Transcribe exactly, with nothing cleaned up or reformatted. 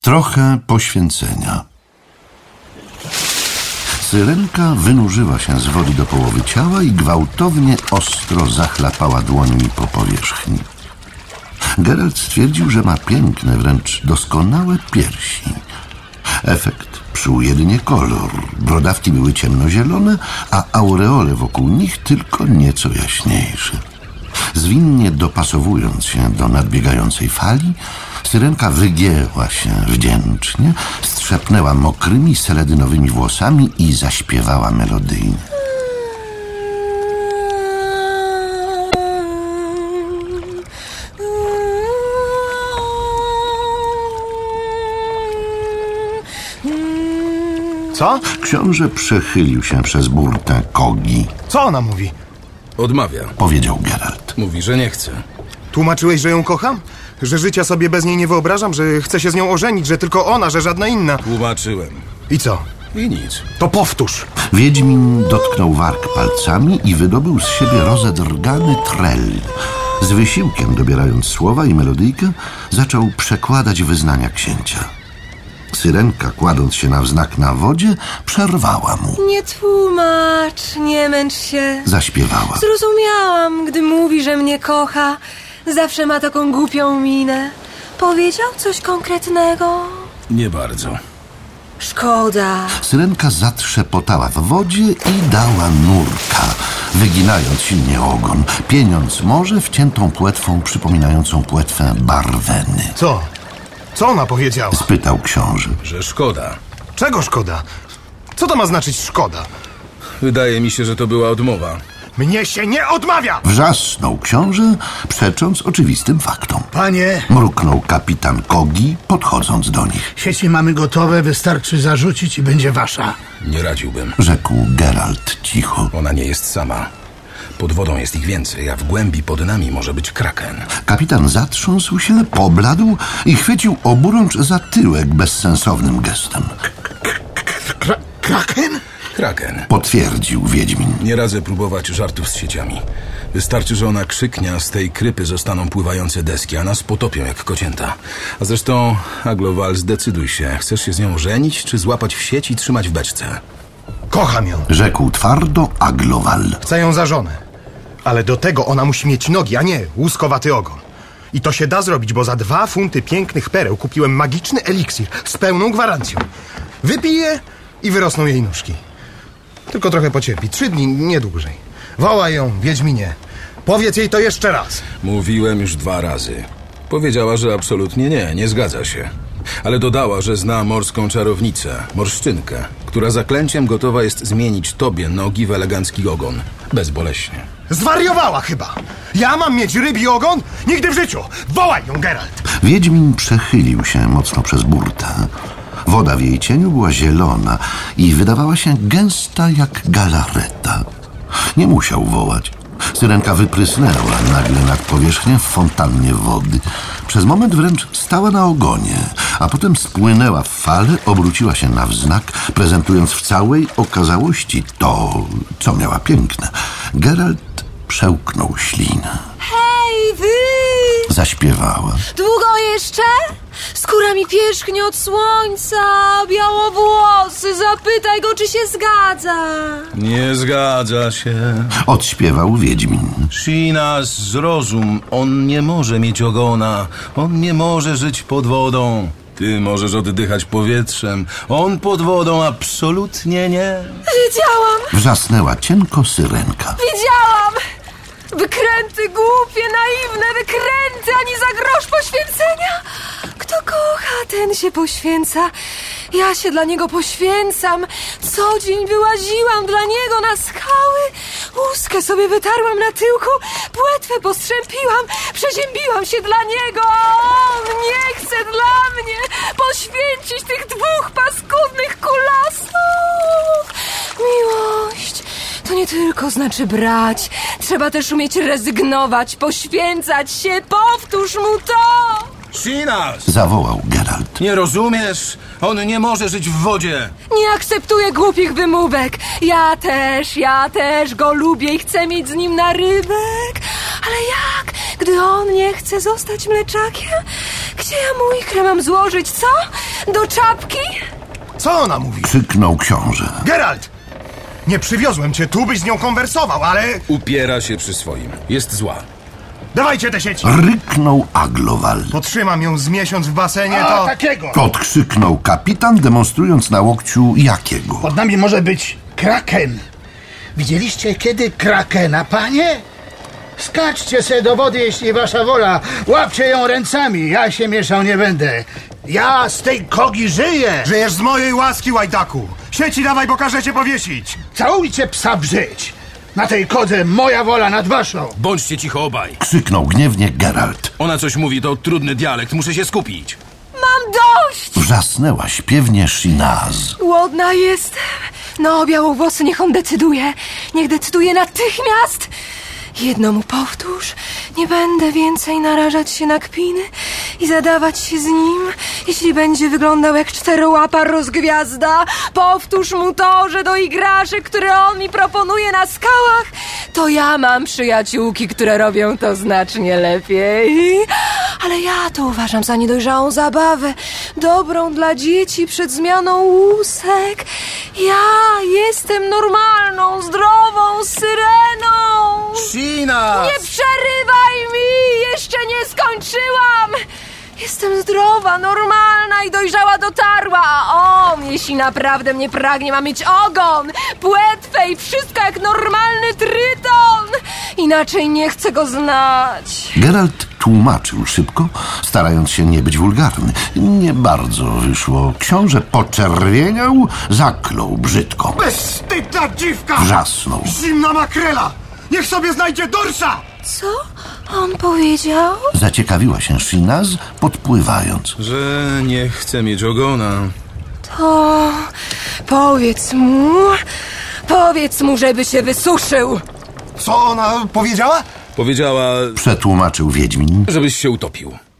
Trochę poświęcenia. Syrenka wynurzyła się z wody do połowy ciała i gwałtownie ostro zachlapała dłońmi po powierzchni. Geralt stwierdził, że ma piękne, wręcz doskonałe piersi. Efekt psuł jedynie kolor. Brodawki były ciemnozielone, a aureole wokół nich tylko nieco jaśniejsze. Zwinnie dopasowując się do nadbiegającej fali, Syrenka wygięła się wdzięcznie, strzepnęła mokrymi, seledynowymi włosami i zaśpiewała melodyjnie. Co? Książę przechylił się przez burtę kogi. Co ona mówi? Odmawia. Powiedział Geralt. Mówi, że nie chce. Tłumaczyłeś, że ją kocham? Że życia sobie bez niej nie wyobrażam? Że chcę się z nią ożenić? Że tylko ona, że żadna inna? Tłumaczyłem. I co? I nic. To powtórz. Wiedźmin dotknął warg palcami i wydobył z siebie rozedrgany trel. Z wysiłkiem dobierając słowa i melodyjkę, zaczął przekładać wyznania księcia. Syrenka, kładąc się na wznak na wodzie, przerwała mu. Nie tłumacz, nie męcz się. Zaśpiewała. Zrozumiałam, gdy mówi, że mnie kocha. Zawsze ma taką głupią minę. Powiedział coś konkretnego? Nie bardzo. Szkoda. Syrenka zatrzepotała w wodzie i dała nurka, wyginając silnie ogon, pieniąc morze wciętą płetwą przypominającą płetwę Barweny. Co? Co ona powiedziała? Spytał książę. Że szkoda. Czego szkoda? Co to ma znaczyć szkoda? Wydaje mi się, że to była odmowa. Mnie się nie odmawia! Wrzasnął książę, przecząc oczywistym faktom. Panie, Mruknął kapitan Kogi, podchodząc do nich. sieci mamy gotowe, wystarczy zarzucić i będzie wasza. Nie radziłbym. Rzekł Geralt cicho. Ona nie jest sama. Pod wodą jest ich więcej, a w głębi pod nami może być kraken. Kapitan zatrząsł się, pobladł i chwycił oburącz za tyłek bezsensownym gestem. Kra- kraken? Kraken. Potwierdził Wiedźmin. Nie radzę próbować żartów z sieciami. Wystarczy, że ona krzyknie, a z tej krypy zostaną pływające deski, a nas potopią jak kocięta. A zresztą, Aglowal, zdecyduj się. Chcesz się z nią żenić, czy złapać w sieci i trzymać w beczce? Kocham ją. Rzekł twardo Aglowal. Chcę ją za żonę. Ale do tego ona musi mieć nogi, a nie łuskowaty ogon. I to się da zrobić, bo za dwa funty pięknych pereł kupiłem magiczny eliksir z pełną gwarancją. Wypiję i wyrosną jej nóżki. Tylko trochę pocierpi. Trzy dni, nie dłużej. Wołaj ją, Wiedźminie. Powiedz jej to jeszcze raz. Mówiłem już dwa razy. Powiedziała, że absolutnie nie, nie zgadza się. Ale dodała, że zna morską czarownicę, morszczynkę, która zaklęciem gotowa jest zmienić tobie nogi w elegancki ogon. Bezboleśnie. Zwariowała chyba. Ja mam mieć rybi ogon? Nigdy w życiu. Wołaj ją, Geralt. Wiedźmin przechylił się mocno przez burtę. Woda w jej cieniu była zielona i wydawała się gęsta jak galareta. Nie musiał wołać. Syrenka wyprysnęła nagle nad powierzchnię w fontannie wody. Przez moment wręcz stała na ogonie, a potem spłynęła w fale, obróciła się na wznak, prezentując w całej okazałości to, co miała piękne. Geralt przełknął ślinę. Hej, wy! Zaśpiewała. Długo jeszcze? Skóra mi pierzchnie od słońca, białowłosy, zapytaj go, czy się zgadza. Nie zgadza się. Odśpiewał Wiedźmin. Shinas, zrozum, on nie może mieć ogona. On nie może żyć pod wodą. Ty możesz oddychać powietrzem. On pod wodą absolutnie nie. Wiedziałam, Wrzasnęła cienko Syrenka. wiedziałam! Wykręty, głupie, naiwne wykręty, ani za grosz poświęcenia! Kto kocha, ten się poświęca. Ja się dla niego poświęcam. Co dzień wyłaziłam dla niego na skały. Łuskę sobie wytarłam na tyłku, płetwę postrzępiłam, przeziębiłam się dla niego, a on nie chce dla mnie poświęcić tych dwóch paskudnych kulasów. Miłość to nie tylko znaczy brać, trzeba też umieć rezygnować, poświęcać się, powtórz mu to! Shinas! Zawołał Geralt. Nie rozumiesz? On nie może żyć w wodzie. Nie akceptuję głupich wymówek. Ja też, ja też go lubię i chcę mieć z nim narybek. Ale jak, gdy on nie chce zostać mleczakiem? Gdzie ja mu ikrę mam złożyć, co? Do czapki? Co ona mówi? Krzyknął książę. Geralt! Nie przywiozłem cię tu, byś z nią konwersował, ale... Upiera się przy swoim. Jest zła. Dawajcie te sieci! Ryknął Aglowal. Potrzymam ją z miesiąc w basenie, A, to... takiego! Odkrzyknął kapitan, demonstrując na łokciu jakiego. Pod nami może być kraken. Widzieliście kiedy krakena, panie? Skaczcie se do wody, jeśli wasza wola. Łapcie ją ręcami, ja się mieszał nie będę. Ja z tej kogi żyję. Żyjesz z mojej łaski, łajdaku! Sieci dawaj, bo każę cię powiesić! Całujcie psa w żyć. Na tej kodze moja wola nad waszą. Bądźcie cicho obaj. Krzyknął gniewnie Geralt. Ona coś mówi, to trudny dialekt, muszę się skupić. Mam dość! Wrzasnęła śpiewnie Shinaz. Głodna jestem. No, białowłosy, niech on decyduje. Niech decyduje natychmiast. Jedno mu powtórz. Nie będę więcej narażać się na kpiny i zadawać się z nim, jeśli będzie wyglądał jak czterołapa rozgwiazda. Powtórz mu to, że do igraszek, które on mi proponuje na skałach, to ja mam przyjaciółki, które robią to znacznie lepiej. Ale ja to uważam za niedojrzałą zabawę, dobrą dla dzieci przed zmianą łusek. Ja jestem normalną, zdrową syreną. Shinaz! Nie przerywaj mi! Jeszcze nie skończyłam! Jestem zdrowa, normalna i dojrzała dotarła, a on, jeśli naprawdę mnie pragnie, ma mieć ogon, płetwę i wszystko jak normalny tryton. Inaczej nie chcę go znać. Geralt tłumaczył szybko, starając się nie być wulgarny. Nie bardzo wyszło. Książę poczerwieniał, zaklął brzydko. Bezstydna dziwka! Wrzasnął. Zimna makrela! Niech sobie znajdzie dorsza! Co on powiedział? Zaciekawiła się Shinaz, podpływając. Że nie chce mieć ogona. To powiedz mu, powiedz mu, żeby się wysuszył. Co ona powiedziała? Powiedziała, Przetłumaczył Wiedźmin. żebyś się utopił.